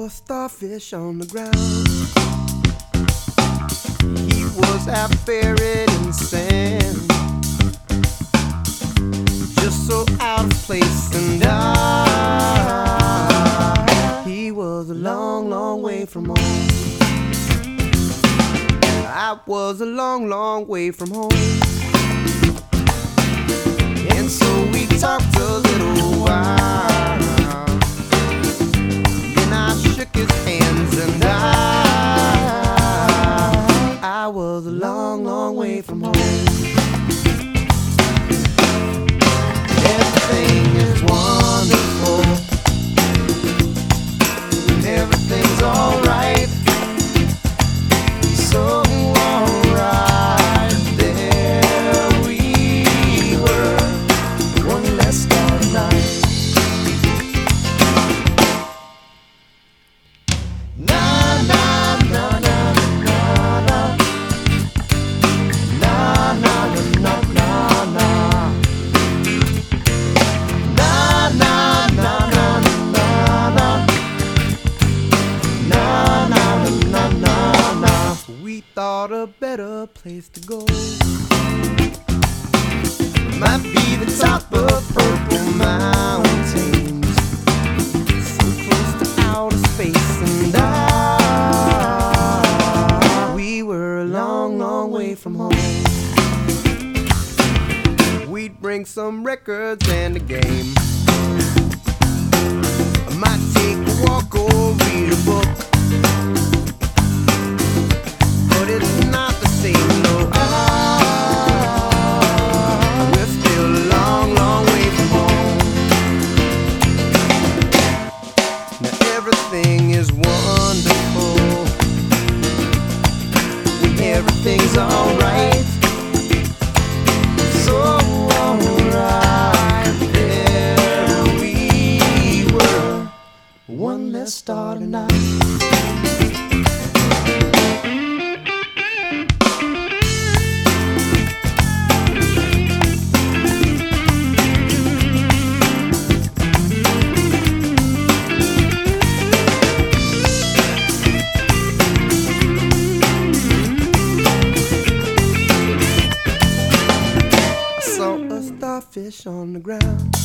a starfish on the ground. He was half buried in sand, just so out of place, and he was a long, long way from home. I was a long, long way from home. And so we talked a little while, then I shook his hands, and I was a long, long way from home. Everything is wonderful, everything's alright, so alright. There we were, one less star tonight. Na na na na na na na na na na na. We thought a better place to go might be the top of Purple Mountains, so close to outer space, and we were a long, long way from home. We'd bring some records and a game. I might take a walk or read a book, but it's not the same, no. We're still a long, long way from home. Now everything is wonderful, everything's alright, so alright. There we were, one less star tonight. Fish on the ground.